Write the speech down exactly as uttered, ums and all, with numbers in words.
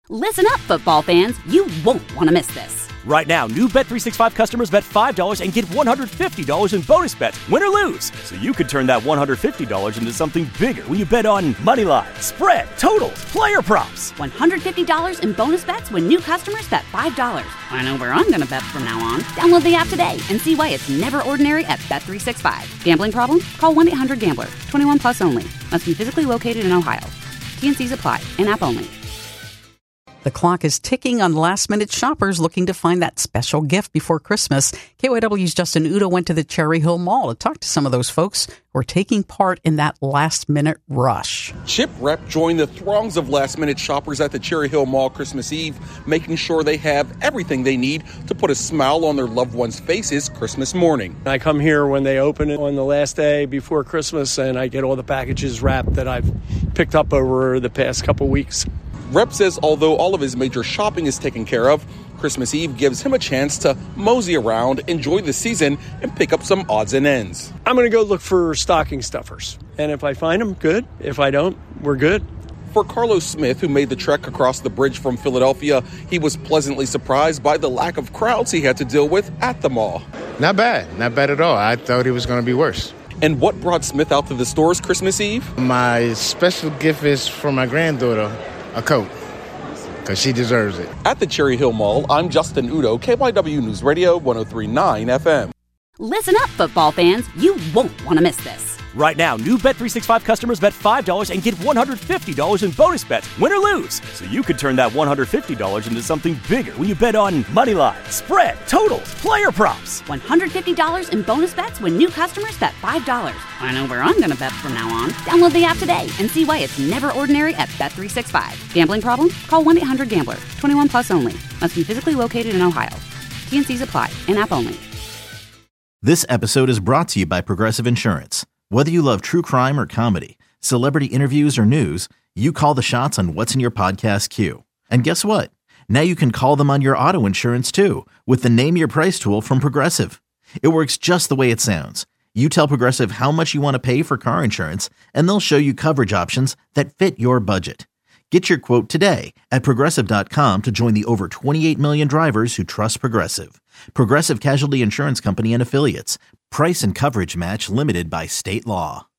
Listen up, football fans. You won't want to miss this. Right now, new Bet three sixty-five customers bet five dollars and get one hundred fifty dollars in bonus bets, win or lose. So you could turn that one hundred fifty dollars into something bigger when you bet on money line, spread, totals, player props. one hundred fifty dollars in bonus bets when new customers bet five dollars. I know where I'm going to bet from now on. Download the app today and see why it's never ordinary at Bet three sixty-five. Gambling problem? Call one eight hundred gambler. twenty-one plus only. Must be physically located in Ohio. T N Cs apply. In-app only. The clock is ticking on last-minute shoppers looking to find that special gift before Christmas. K Y W's Justin Udo went to the Cherry Hill Mall to talk to some of those folks who are taking part in that last-minute rush. Chip Rep joined the throngs of last-minute shoppers at the Cherry Hill Mall Christmas Eve, making sure they have everything they need to put a smile on their loved ones' faces Christmas morning. I come here when they open it on the last day before Christmas, and I get all the packages wrapped that I've picked up over the past couple weeks. Rep says although all of his major shopping is taken care of, Christmas Eve gives him a chance to mosey around, enjoy the season, and pick up some odds and ends. I'm going to go look for stocking stuffers. And if I find them, good. If I don't, we're good. For Carlos Smith, who made the trek across the bridge from Philadelphia, he was pleasantly surprised by the lack of crowds he had to deal with at the mall. Not bad. Not bad at all. I thought it was going to be worse. And what brought Smith out to the stores Christmas Eve? My special gift is for my granddaughter. A coat, because she deserves it. At the Cherry Hill Mall, I'm Justin Udo, K Y W News Radio, one oh three point nine F M. Listen up, football fans. You won't want to miss this. Right now, new Bet three sixty-five customers bet five dollars and get one hundred fifty dollars in bonus bets, win or lose. So you could turn that one hundred fifty dollars into something bigger when you bet on money line, spread, totals, player props. one hundred fifty dollars in bonus bets when new customers bet five dollars. I know where I'm going to bet from now on. Download the app today and see why it's never ordinary at Bet three sixty-five. Gambling problem? Call one eight hundred gambler. twenty-one plus only. Must be physically located in Ohio. T N Cs apply. In-app only. This episode is brought to you by Progressive Insurance. Whether you love true crime or comedy, celebrity interviews or news, you call the shots on what's in your podcast queue. And guess what? Now you can call them on your auto insurance too with the Name Your Price tool from Progressive. It works just the way it sounds. You tell Progressive how much you want to pay for car insurance, and they'll show you coverage options that fit your budget. Get your quote today at Progressive dot com to join the over twenty-eight million drivers who trust Progressive. Progressive Casualty Insurance Company and Affiliates. Price and coverage match limited by state law.